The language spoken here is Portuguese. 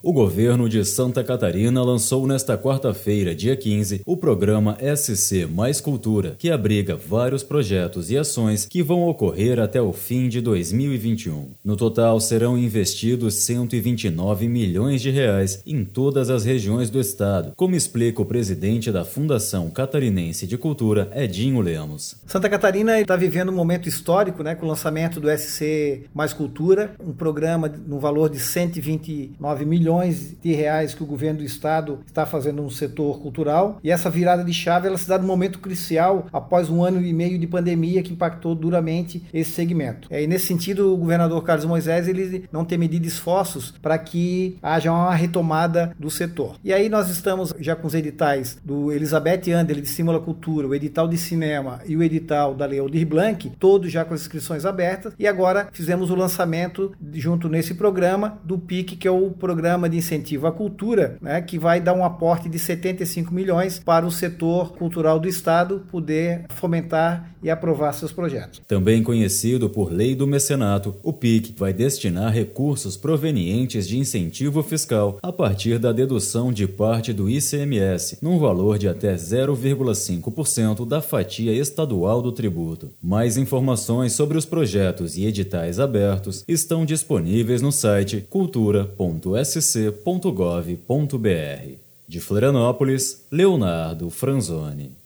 O governo de Santa Catarina lançou nesta quarta-feira, dia 15, o programa SC Mais Cultura, que abriga vários projetos e ações que vão ocorrer até o fim de 2021. No total, serão investidos R$129 milhões em todas as regiões do estado, como explica o presidente da Fundação Catarinense de Cultura, Edinho Lemos. Santa Catarina está vivendo um momento histórico, com o lançamento do SC Mais Cultura, um programa no valor de R$129 milhões que o governo do estado está fazendo no setor cultural, e essa virada de chave ela se dá num momento crucial após 1 ano e meio de pandemia que impactou duramente esse segmento. E nesse sentido, o governador Carlos Moisés ele não tem medido esforços para que haja uma retomada do setor. E aí nós estamos já com os editais do Elizabeth Anderle de Estímulo à Cultura, o edital de cinema e o edital da Lei Aldir Blanc, todos já com as inscrições abertas, e agora fizemos o lançamento junto nesse programa do PIC, que é o Programa de Incentivo à Cultura, que vai dar um aporte de 75 milhões para o setor cultural do estado poder fomentar e aprovar seus projetos. Também conhecido por Lei do Mecenato, o PIC vai destinar recursos provenientes de incentivo fiscal a partir da dedução de parte do ICMS, num valor de até 0,5% da fatia estadual do tributo. Mais informações sobre os projetos e editais abertos estão disponíveis no site cultura.sc.gov.br. De Florianópolis, Leonardo Franzoni.